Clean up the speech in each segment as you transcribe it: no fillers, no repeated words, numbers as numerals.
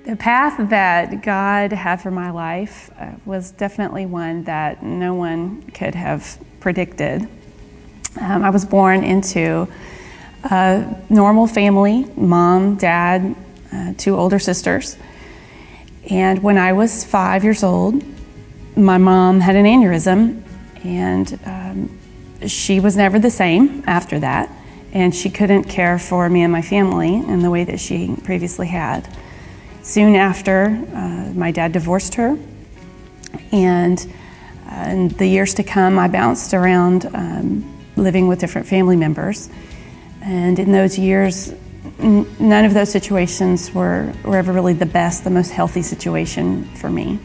The path that God had for my life was definitely one that no one could have predicted. I was born into a normal family, mom, dad, 2 older sisters. And when I was 5 years old, my mom had an aneurysm, and she was never the same after that. And she couldn't care for me and my family in the way that she previously had. Soon after, my dad divorced her, and in the years to come, I bounced around living with different family members. And in those years, none of those situations were ever really the best, the most healthy situation for me.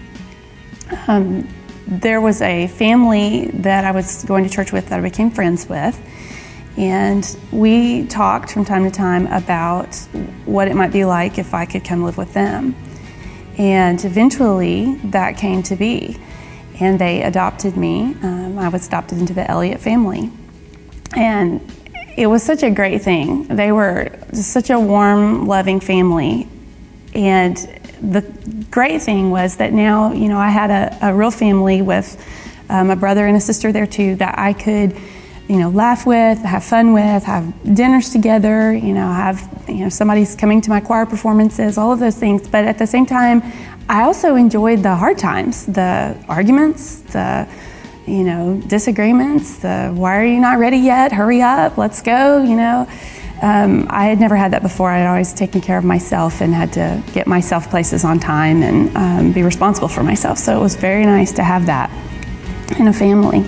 There was a family that I was going to church with that I became friends with, and we talked from time to time about what it might be like if I could come live with them. And eventually that came to be, and they adopted me. I was adopted into the Elliott family. And it was such a great thing. They were just such a warm, loving family. And the great thing was that now, I had a real family with a brother and a sister there too that I could laugh with, have fun with, have dinners together, somebody's coming to my choir performances, all of those things. But at the same time, I also enjoyed the hard times, the arguments, the, disagreements, the why are you not ready yet? Hurry up, let's go, I had never had that before. I had always taken care of myself and had to get myself places on time and be responsible for myself. So it was very nice to have that in a family.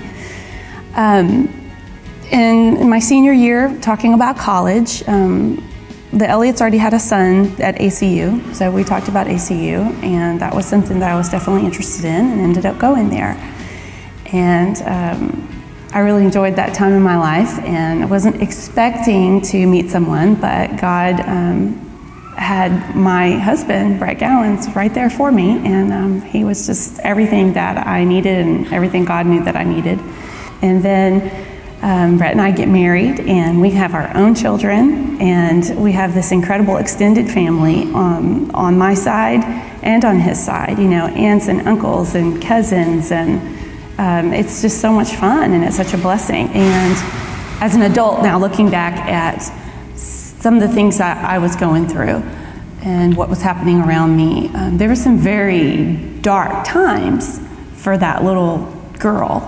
In my senior year, talking about college, the Elliott's already had a son at ACU, so we talked about ACU, and that was something that I was definitely interested in and ended up going there. And I really enjoyed that time in my life, and I wasn't expecting to meet someone, but God had my husband, Brett Gowans, right there for me, and he was just everything that I needed and everything God knew that I needed. And then Brett and I get married, and we have our own children, and we have this incredible extended family on my side and on his side, aunts and uncles and cousins, and it's just so much fun, and it's such a blessing. And as an adult now, looking back at some of the things that I was going through and what was happening around me, there were some very dark times for that little girl.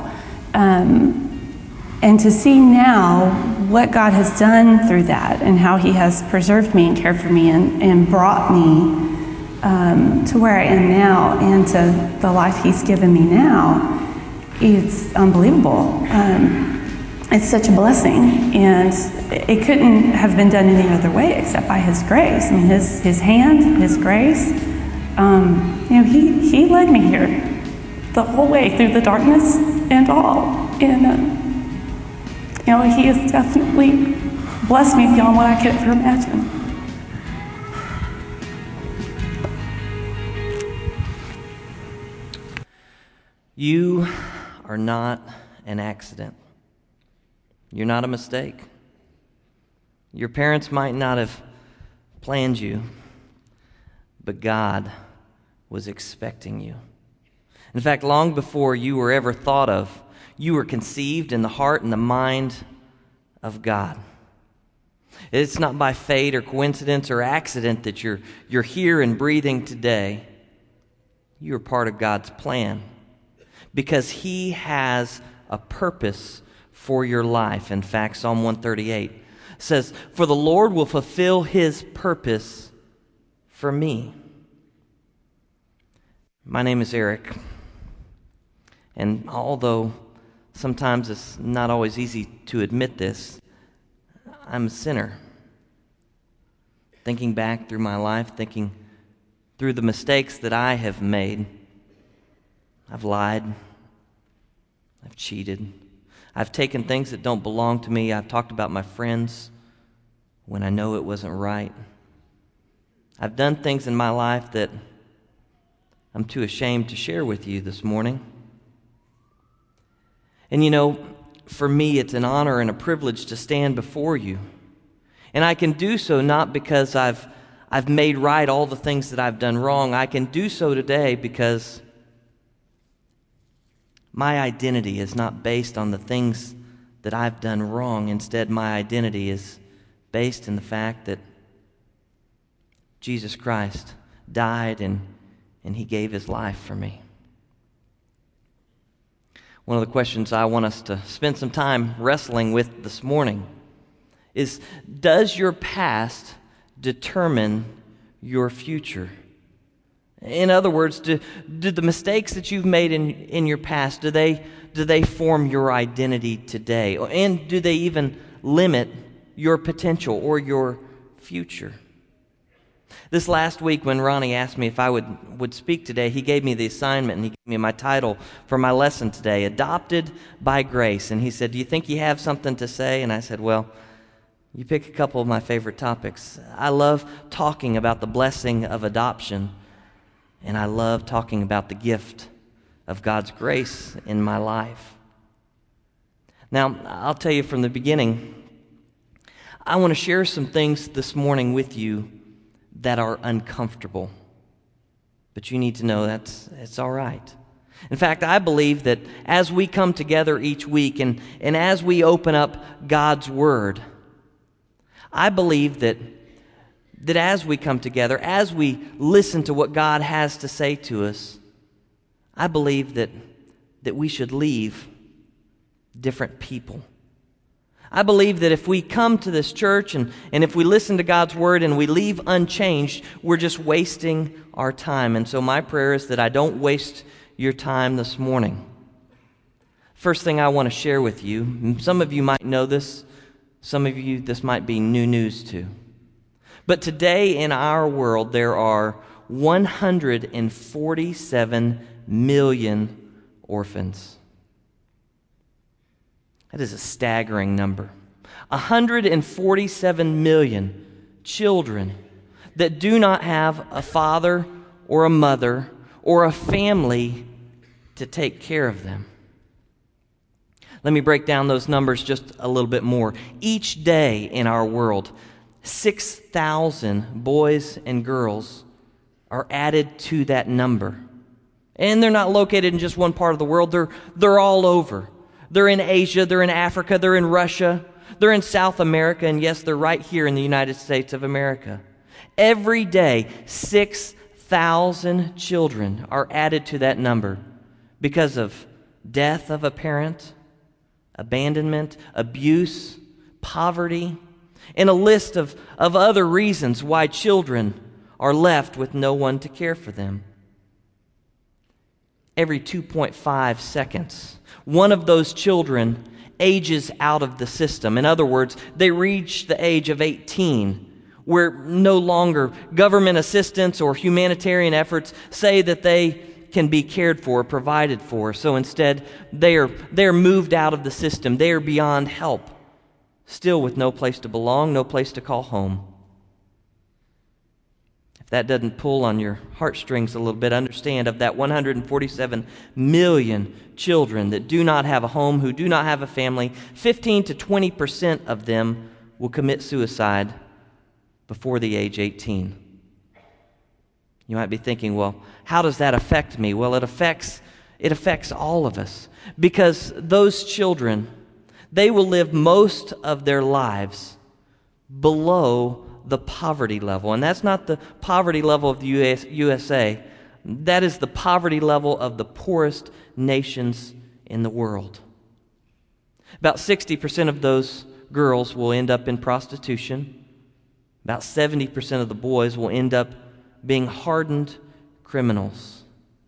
And to see now what God has done through that and how He has preserved me and cared for me and brought me to where I am now and to the life He's given me now, it's unbelievable. It's such a blessing, and it couldn't have been done any other way except by His grace. I mean, His hand, His grace. He led me here the whole way through the darkness and all. And He has definitely blessed me beyond what I could ever imagine. You are not an accident. You're not a mistake. Your parents might not have planned you, but God was expecting you. In fact, long before you were ever thought of, you were conceived in the heart and the mind of God. It's not by fate or coincidence or accident that you're here and breathing today. You are part of God's plan because He has a purpose for your life. In fact, Psalm 138 says, "For the Lord will fulfill His purpose for me." My name is Eric, and although sometimes it's not always easy to admit this, I'm a sinner. Thinking back through my life, thinking through the mistakes that I have made, I've lied, I've cheated, I've taken things that don't belong to me, I've talked about my friends when I know it wasn't right. I've done things in my life that I'm too ashamed to share with you this morning. And for me, it's an honor and a privilege to stand before you. And I can do so not because I've I've made right all the things that I've done wrong. I can do so today because my identity is not based on the things that I've done wrong. Instead, my identity is based in the fact that Jesus Christ died and He gave His life for me. One of the questions I want us to spend some time wrestling with this morning is, does your past determine your future? In other words, do the mistakes that you've made in your past, do they form your identity today? And do they even limit your potential or your future? This last week when Ronnie asked me if I would speak today, he gave me the assignment and he gave me my title for my lesson today, Adopted by Grace. And he said, do you think you have something to say? And I said, well, you pick a couple of my favorite topics. I love talking about the blessing of adoption, and I love talking about the gift of God's grace in my life. Now, I'll tell you from the beginning, I want to share some things this morning with you that are uncomfortable. But you need to know it's all right. In fact, I believe that as we come together each week and as we open up God's Word, I believe that as we come together, as we listen to what God has to say to us, I believe that we should leave different people. I believe that if we come to this church and if we listen to God's Word and we leave unchanged, we're just wasting our time. And so my prayer is that I don't waste your time this morning. First thing I want to share with you, some of you might know this, some of you this might be new news to. But today in our world there are 147 million orphans. That is a staggering number. 147 million children that do not have a father or a mother or a family to take care of them. Let me break down those numbers just a little bit more. Each day in our world, 6,000 boys and girls are added to that number. And they're not located in just one part of the world. They're all over. They're in Asia, they're in Africa, they're in Russia, they're in South America, and yes, they're right here in the United States of America. Every day, 6,000 children are added to that number because of death of a parent, abandonment, abuse, poverty, and a list of other reasons why children are left with no one to care for them. Every 2.5 seconds, one of those children ages out of the system. In other words, they reach the age of 18, where no longer government assistance or humanitarian efforts say that they can be cared for, provided for. So instead, they are moved out of the system. They are beyond help, still with no place to belong, no place to call home. If that doesn't pull on your heartstrings a little bit, understand of that 147 million children that do not have a home, who do not have a family, 15 to 20% of them will commit suicide before the age 18. You might be thinking, well, how does that affect me? Well, it affects all of us, because those children, they will live most of their lives below the poverty level. And that's not the poverty level of the USA. That is the poverty level of the poorest nations in the world. About 60% of those girls will end up in prostitution. About 70% of the boys will end up being hardened criminals.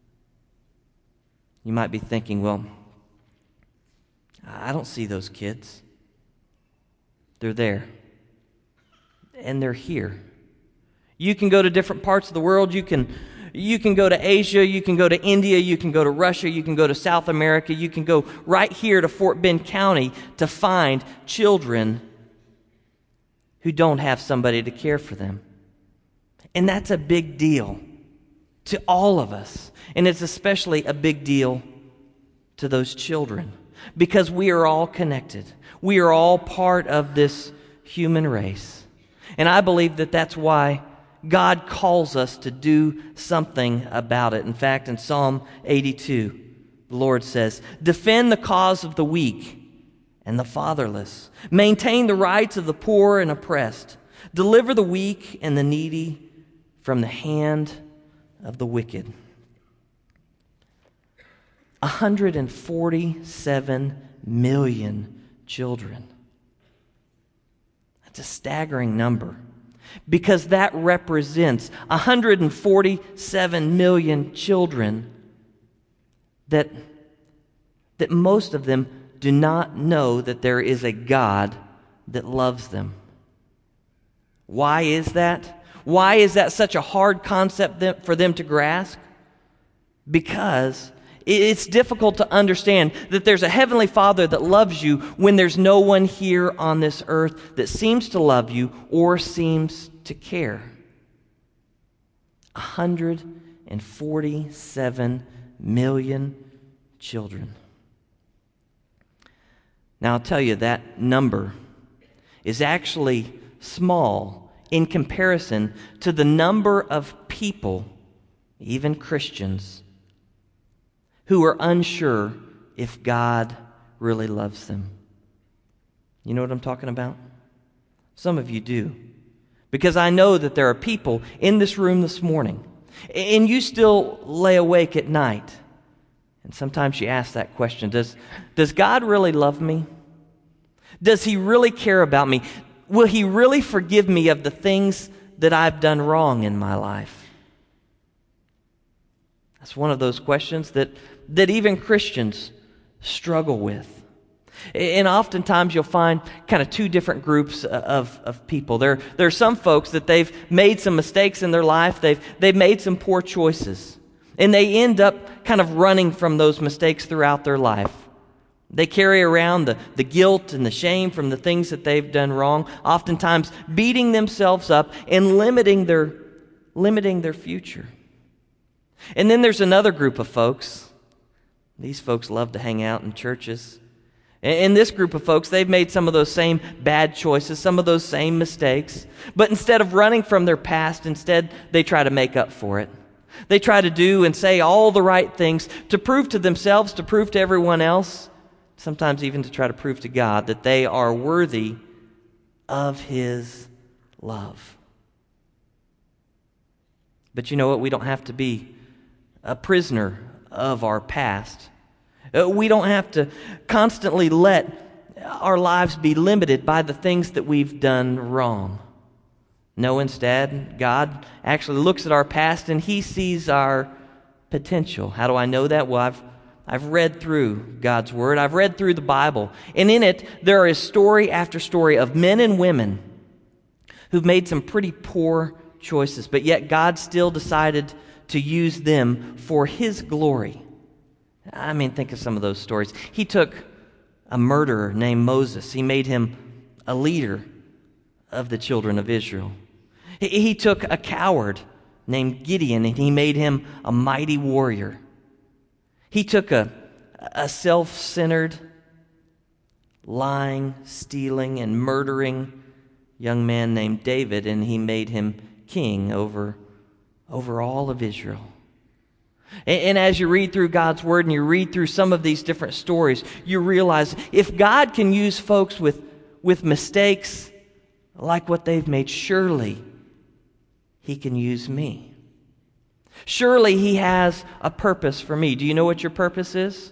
You might be thinking, well, I don't see those kids. They're there. And they're here. You can go to different parts of the world. You can go to Asia. You can go to India. You can go to Russia. You can go to South America. You can go right here to Fort Bend County to find children who don't have somebody to care for them. And that's a big deal to all of us. And it's especially a big deal to those children, because we are all connected. We are all part of this human race. And I believe that that's why God calls us to do something about it. In fact, in Psalm 82, the Lord says, "Defend the cause of the weak and the fatherless. Maintain the rights of the poor and oppressed. Deliver the weak and the needy from the hand of the wicked." 147 million children. That's a staggering number, because that represents 147 million children that most of them do not know that there is a God that loves them. Why is that? Why is that such a hard concept for them to grasp? Because it's difficult to understand that there's a heavenly Father that loves you when there's no one here on this earth that seems to love you or seems to care. 147 million children. Now, I'll tell you, that number is actually small in comparison to the number of people, even Christians, who are unsure if God really loves them. You know what I'm talking about? Some of you do. Because I know that there are people in this room this morning, and you still lay awake at night. And sometimes you ask that question, does God really love me? Does He really care about me? Will He really forgive me of the things that I've done wrong in my life? That's one of those questions that even Christians struggle with. And oftentimes you'll find kind of two different groups of people. There are some folks that they've made some mistakes in their life. They've made some poor choices. And they end up kind of running from those mistakes throughout their life. They carry around the guilt and the shame from the things that they've done wrong, oftentimes beating themselves up and limiting their future. And then there's another group of folks. These folks love to hang out in churches. In this group of folks, they've made some of those same bad choices, some of those same mistakes. But instead of running from their past, instead they try to make up for it. They try to do and say all the right things to prove to themselves, to prove to everyone else, sometimes even to try to prove to God that they are worthy of His love. But you know what? We don't have to be a prisoner of our past. We don't have to constantly let our lives be limited by the things that we've done wrong. No, instead, God actually looks at our past and He sees our potential. How do I know that? Well, I've read through God's Word. I've read through the Bible. And in it, there is story after story of men and women who've made some pretty poor choices, but yet God still decided to use them for His glory. I mean, think of some of those stories. He took a murderer named Moses. He made him a leader of the children of Israel. He took a coward named Gideon, and He made him a mighty warrior. He took a self-centered, lying, stealing, and murdering young man named David, and He made him king over all of Israel. And as you read through God's Word and you read through some of these different stories, you realize if God can use folks with mistakes like what they've made, surely He can use me. Surely He has a purpose for me. Do you know what your purpose is?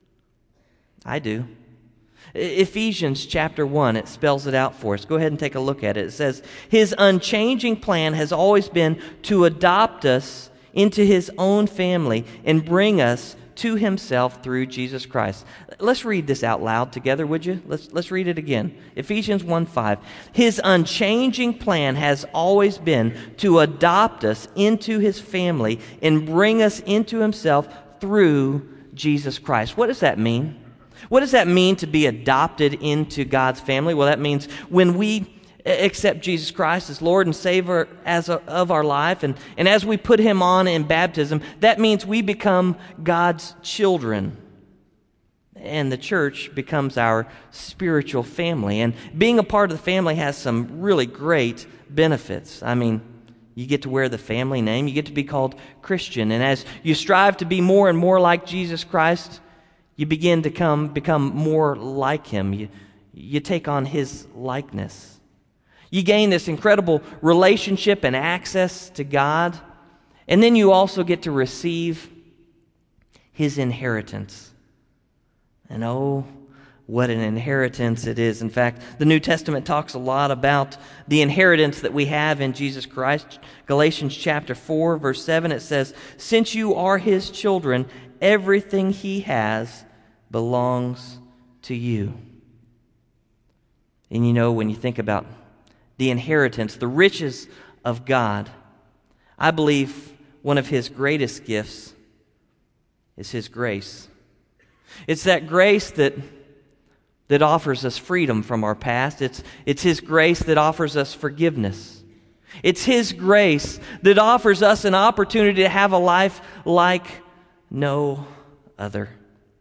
I do. Ephesians chapter 1, it spells it out for us. Go ahead and take a look at it. It says, His unchanging plan has always been to adopt us into His own family and bring us to Himself through Jesus Christ. Let's read this out loud together, would you? Let's read it again. Ephesians 1:5. His unchanging plan has always been to adopt us into His family and bring us into Himself through Jesus Christ. What does that mean? What does that mean to be adopted into God's family? Well, that means when we accept Jesus Christ as Lord and Savior of our life, and as we put Him on in baptism, that means we become God's children. And the church becomes our spiritual family. And being a part of the family has some really great benefits. I mean, You get to wear the family name. You get to be called Christian. And as you strive to be more and more like Jesus Christ, you begin to become more like him. You take on his likeness. You gain this incredible relationship and access to God. And then you also get to receive his inheritance. And oh, what an inheritance it is. In fact, the New Testament talks a lot about the inheritance that we have in Jesus Christ. Galatians chapter 4, verse 7, it says, "Since you are his children, everything he has belongs to you." And you know, when you think about the inheritance, the riches of God, I believe one of his greatest gifts is his grace. It's that grace that offers us freedom from our past. It's his grace that offers us forgiveness. It's his grace that offers us an opportunity to have a life like no other.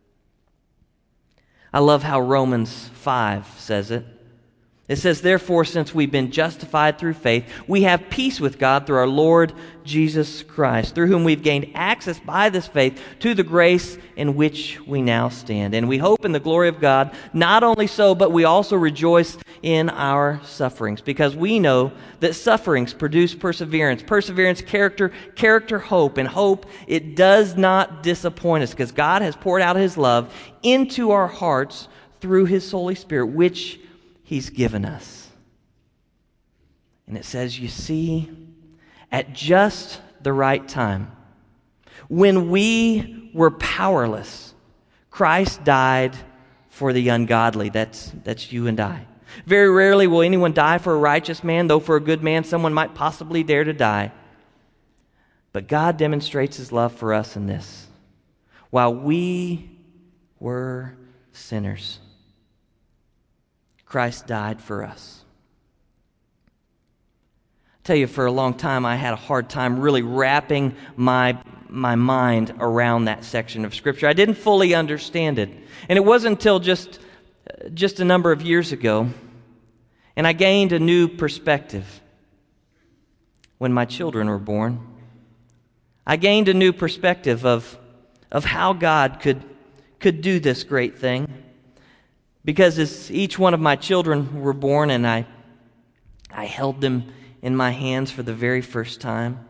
I love how Romans 5 says it. It says, "Therefore, since we've been justified through faith, we have peace with God through our Lord Jesus Christ, through whom we've gained access by this faith to the grace in which we now stand. And we hope in the glory of God. Not only so, but we also rejoice in our sufferings, because we know that sufferings produce perseverance. Perseverance, character, character, hope. And hope, it does not disappoint us, because God has poured out his love into our hearts through his Holy Spirit, which he's given us." And it says, you see, at just the right time, when we were powerless, Christ died for the ungodly. That's you and I. Very rarely will anyone die for a righteous man, though for a good man someone might possibly dare to die. But God demonstrates his love for us in this: while we were sinners, Christ died for us. I tell you, for a long time, I had a hard time really wrapping my mind around that section of Scripture. I didn't fully understand it. And it wasn't until just a number of years ago, and I gained a new perspective when my children were born. I gained a new perspective of how God could do this great thing. Because as each one of my children were born and I held them in my hands for the very first time,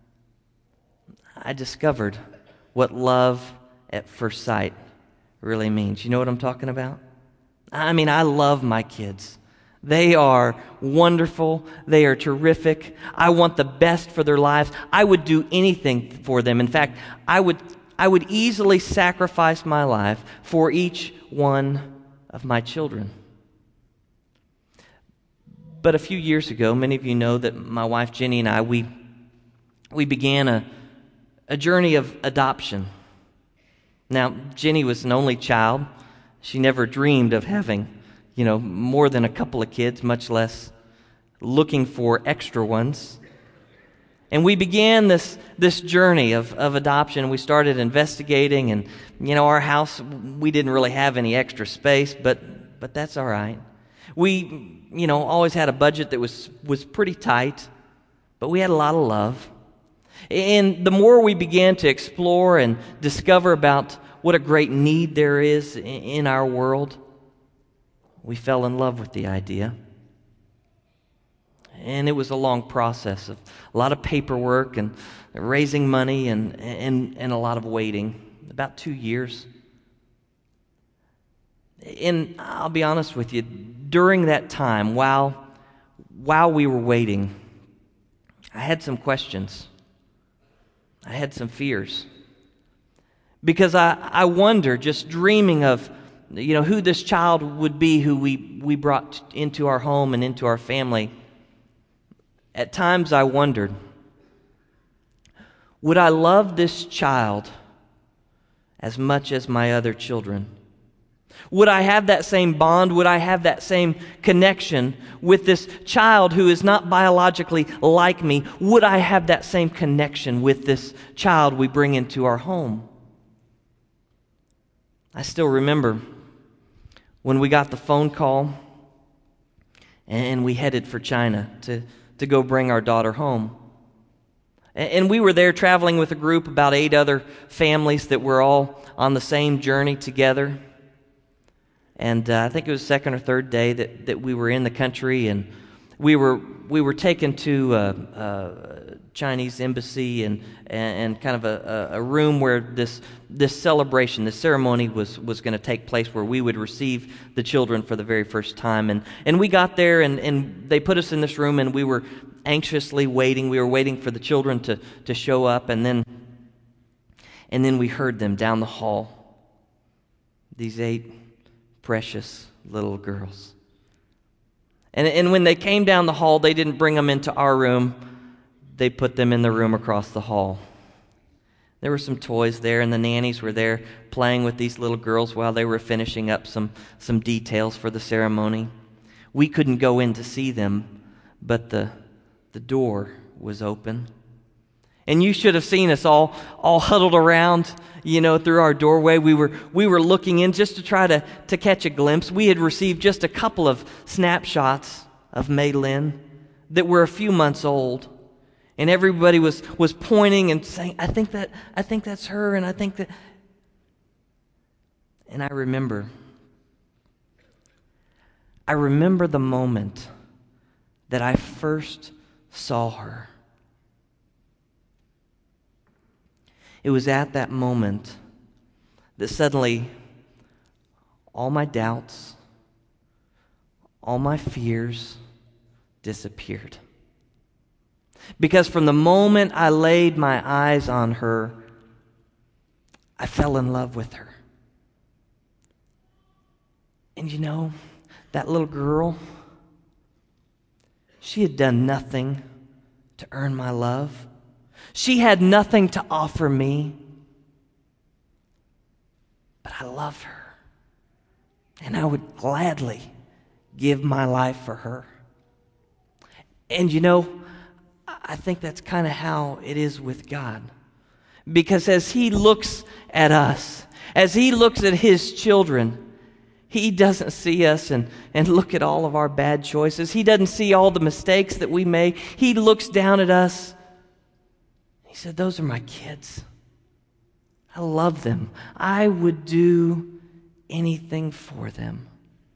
I discovered what love at first sight really means. You know what I'm talking about? I mean, I love my kids. They are wonderful. They are terrific. I want the best for their lives. I would do anything for them. In fact, I would easily sacrifice my life for each one of my children. But a few years ago, many of you know that my wife Jenny and I, we began a journey of adoption. Now, Jenny was an only child. She never dreamed of having, more than a couple of kids, much less looking for extra ones. And we began this journey of adoption. We started investigating, and our house, we didn't really have any extra space, but that's all right. We always had a budget that was pretty tight, but we had a lot of love. And the more we began to explore and discover about what a great need there is in our world, we fell in love with the idea. And it was a long process of a lot of paperwork and raising money and a lot of waiting, about 2 years. And I'll be honest with you, during that time, while we were waiting, I had some questions. I had some fears. Because I wonder, just dreaming of who this child would be who we brought into our home and into our family. At times I wondered, would I love this child as much as my other children? Would I have that same bond? Would I have that same connection with this child who is not biologically like me? Would I have that same connection with this child we bring into our home? I still remember when we got the phone call and we headed for China to go bring our daughter home. And we were there traveling with a group, about 8 other families that were all on the same journey together. And I think it was the second or third day that we were in the country, and we were taken to a Chinese embassy and kind of a room where this celebration, this ceremony was going to take place, where we would receive the children for the very first time. And we got there, and they put us in this room, and we were anxiously waiting. We were waiting for the children to show up, and then we heard them down the hall. These 8 precious little girls. And when they came down the hall, they didn't bring them into our room. They put them in the room across the hall. There were some toys there, and the nannies were there playing with these little girls while they were finishing up some details for the ceremony. We couldn't go in to see them, but the door was open. And you should have seen us all huddled around, through our doorway. We were looking in just to try to catch a glimpse. We had received just a couple of snapshots of Maylin that were a few months old. And everybody was pointing and saying, I think that's her, and I think that. And I remember the moment that I first saw her. It was at that moment that suddenly all my doubts, all my fears disappeared. Because from the moment I laid my eyes on her, I fell in love with her. And that little girl, she had done nothing to earn my love. She had nothing to offer me, but I love her, and I would gladly give my life for her. And I think that's kind of how it is with God, because as He looks at us, as He looks at His children, He doesn't see us and look at all of our bad choices. He doesn't see all the mistakes that we make. He looks down at us. He said, those are my kids. I love them. I would do anything for them.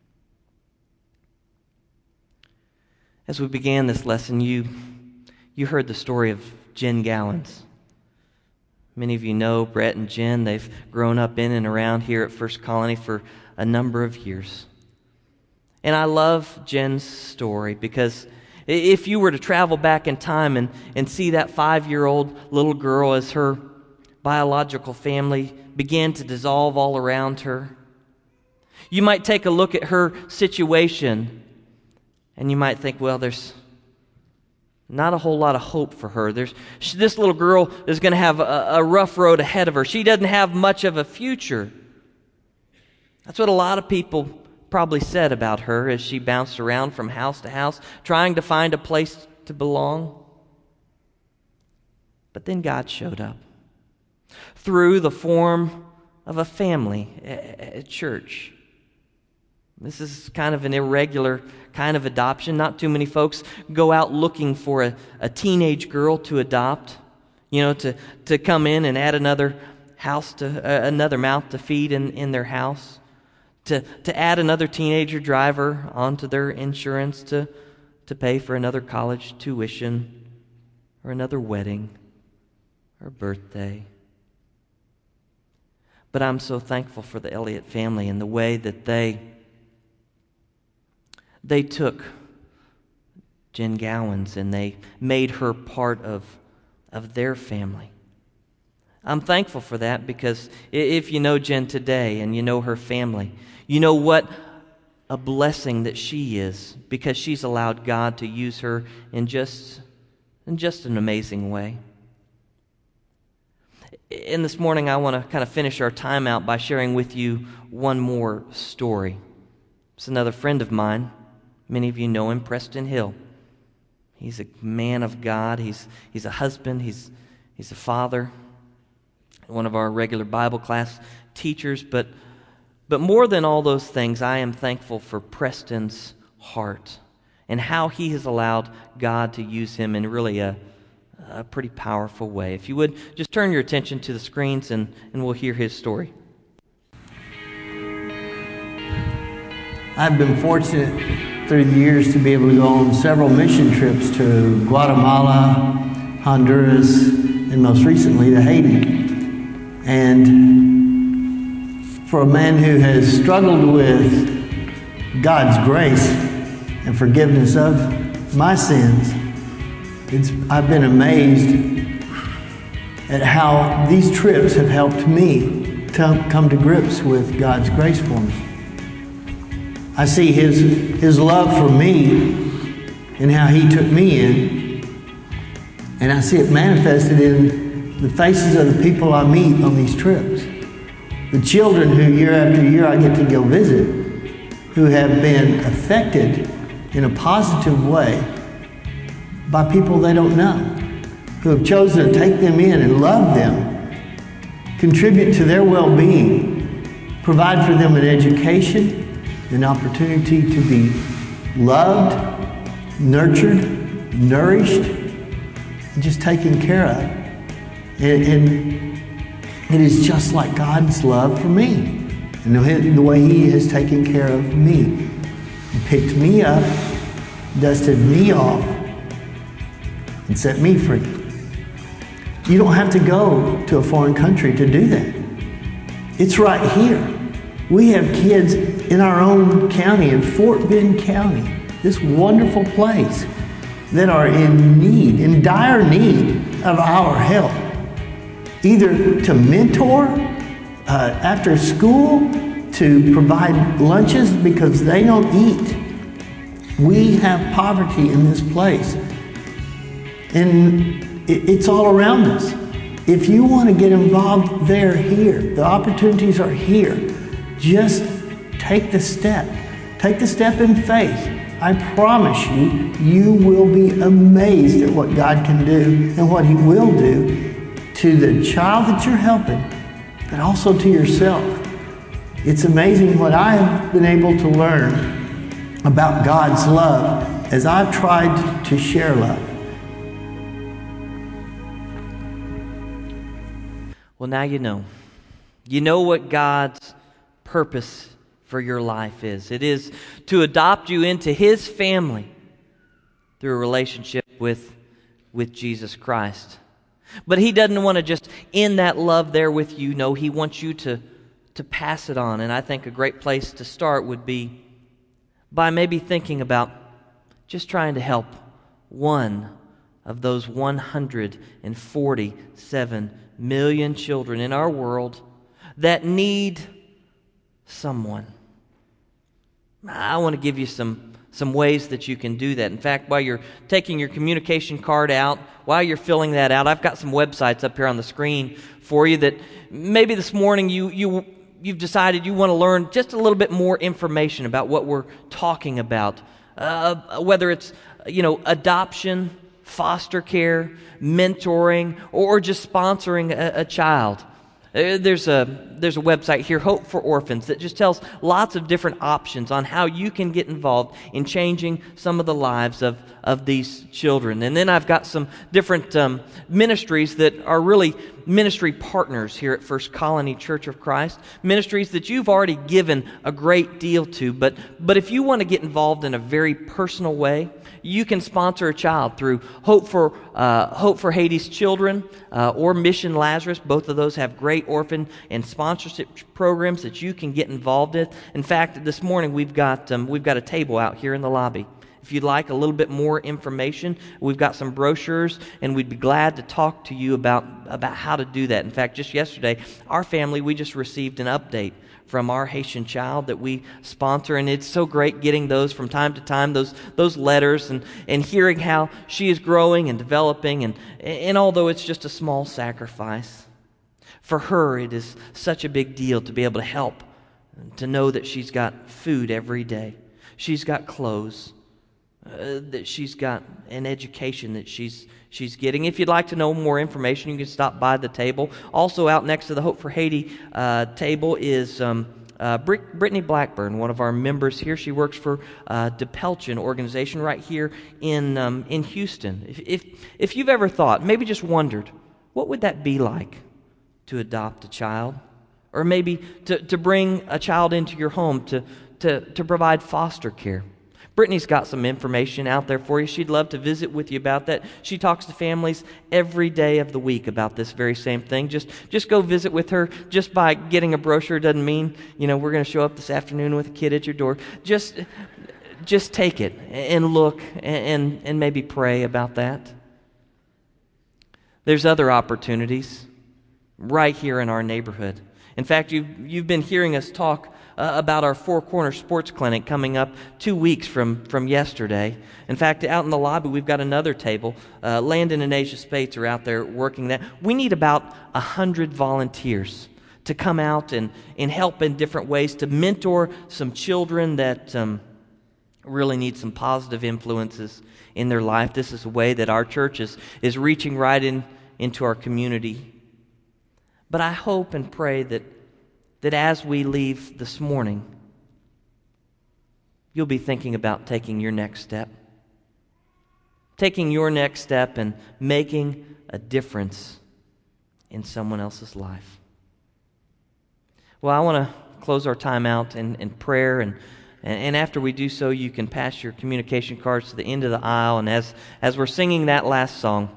As we began this lesson, you heard the story of Jen Gowans. Many of you know Brett and Jen. They've grown up in and around here at First Colony for a number of years. And I love Jen's story because if you were to travel back in time and see that 5-year-old little girl as her biological family began to dissolve all around her, you might take a look at her situation and you might think, well, there's not a whole lot of hope for her. This little girl is going to have a rough road ahead of her. She doesn't have much of a future. That's what a lot of people probably said about her as she bounced around from house to house, trying to find a place to belong. But then God showed up through the form of a family at church. This is kind of an irregular kind of adoption. Not too many folks go out looking for a teenage girl to adopt, to come in and add another mouth to feed in their house. To add another teenager driver onto their insurance, to pay for another college tuition, or another wedding, or birthday. But I'm so thankful for the Elliott family and the way that they took Jen Gowans and they made her part of their family. I'm thankful for that because if you know Jen today and you know her family, you know what a blessing that she is because she's allowed God to use her in just an amazing way. And this morning I want to kind of finish our time out by sharing with you one more story. It's another friend of mine. Many of you know him, Preston Hill. He's a man of God. He's a husband. He's a father. One of our regular Bible class teachers. But more than all those things, I am thankful for Preston's heart and how he has allowed God to use him in really a a pretty powerful way. If you would, just turn your attention to the screens and we'll hear his story. I've been fortunate through the years to be able to go on several mission trips to Guatemala, Honduras, and most recently to Haiti. And for a man who has struggled with God's grace and forgiveness of my sins, I've been amazed at how these trips have helped me to come to grips with God's grace for me. I see His love for me and how He took me in, and I see it manifested in the faces of the people I meet on these trips. The children who year after year I get to go visit, who have been affected in a positive way by people they don't know, who have chosen to take them in and love them, contribute to their well-being, provide for them an education, an opportunity to be loved, nurtured, nourished, and just taken care of. And it is just like God's love for me and the way He has taken care of me. He picked me up, dusted me off, and set me free. You don't have to go to a foreign country to do that. It's right here. We have kids in our own county, in Fort Bend County, this wonderful place, that are in need, in dire need of our help. Either to mentor after school, to provide lunches because they don't eat. We have poverty in this place. And it's all around us. If you want to get involved, they're here. The opportunities are here. Just take the step. Take the step in faith. I promise you, you will be amazed at what God can do and what He will do to the child that you're helping, but also to yourself. It's amazing what I have been able to learn about God's love as I've tried to share love. Well, now you know. You know what God's purpose for your life is. It is to adopt you into His family through a relationship with Jesus Christ. But He doesn't want to just end that love there with you. No, He wants you to pass it on. And I think a great place to start would be by maybe thinking about just trying to help one of those 147 million children in our world that need someone. I want to give you some ways that you can do that. In fact, while you're taking your communication card out, while you're filling that out, I've got some websites up here on the screen for you that maybe this morning you've decided you want to learn just a little bit more information about what we're talking about. Whether it's, adoption, foster care, mentoring, or just sponsoring a child. There's a website here, Hope for Orphans, that just tells lots of different options on how you can get involved in changing some of the lives of these children. And then I've got some different ministries that are really ministry partners here at First Colony Church of Christ, ministries that you've already given a great deal to, but if you want to get involved in a very personal way, you can sponsor a child through Hope for Haiti's Children or Mission Lazarus. Both of those have great orphan and sponsorship programs that you can get involved in. In fact, this morning we've got a table out here in the lobby. If you'd like a little bit more information, we've got some brochures, and we'd be glad to talk to you about how to do that. In fact, just yesterday, our family, we just received an update from our Haitian child that we sponsor, and it's so great getting those from time to time, those letters, and hearing how she is growing and developing, and although it's just a small sacrifice, for her it is such a big deal to be able to help, to know that she's got food every day, she's got clothes, that she's got an education that she's getting. If you'd like to know more information, you can stop by the table. Also out next to the Hope for Haiti table is Brittany Blackburn, one of our members here, she works for DePelchin organization right here in Houston. If you've ever thought, maybe just wondered, what would that be like to adopt a child? Or maybe to bring a child into your home to provide foster care. Brittany's got some information out there for you. She'd love to visit with you about that. She talks to families every day of the week about this very same thing. Just go visit with her. Just by getting a brochure doesn't mean, we're going to show up this afternoon with a kid at your door. Just take it and look and maybe pray about that. There's other opportunities right here in our neighborhood. In fact, you've been hearing us talk about our Four Corner Sports Clinic coming up 2 weeks from yesterday. In fact, out in the lobby, we've got another table. Landon and Asia Spates are out there working that. We need about 100 volunteers to come out and help in different ways, to mentor some children that really need some positive influences in their life. This is a way that our church is reaching right into our community. But I hope and pray that as we leave this morning, you'll be thinking about taking your next step. Taking your next step and making a difference in someone else's life. Well, I want to close our time out in prayer, and after we do so, you can pass your communication cards to the end of the aisle, and as we're singing that last song,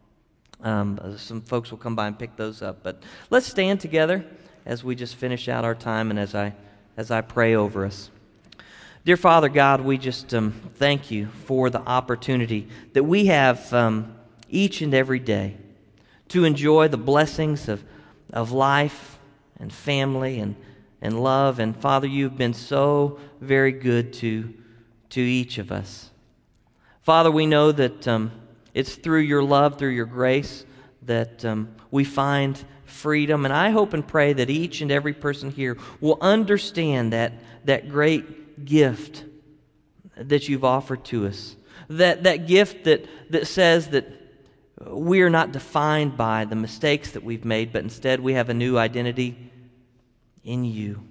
some folks will come by and pick those up. But let's stand together as we just finish out our time and as I pray over us. Dear Father God, we just thank you for the opportunity that we have each and every day to enjoy the blessings of life and family and love. And Father, you've been so very good to each of us. Father, we know that it's through your love, through your grace, that we find freedom. And I hope and pray that each and every person here will understand that great gift that you've offered to us. That gift that says that we are not defined by the mistakes that we've made, but instead we have a new identity in you.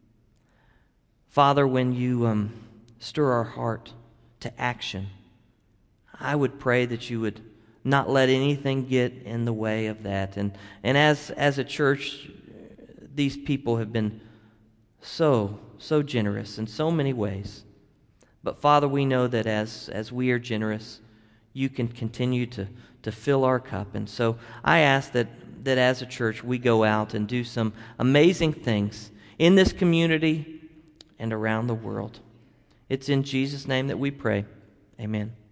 Father, when you stir our heart to action, I would pray that you would not let anything get in the way of that. And as a church, these people have been so generous in so many ways. But Father, we know that as we are generous, you can continue to fill our cup. And so I ask that as a church we go out and do some amazing things in this community and around the world. It's in Jesus' name that we pray. Amen.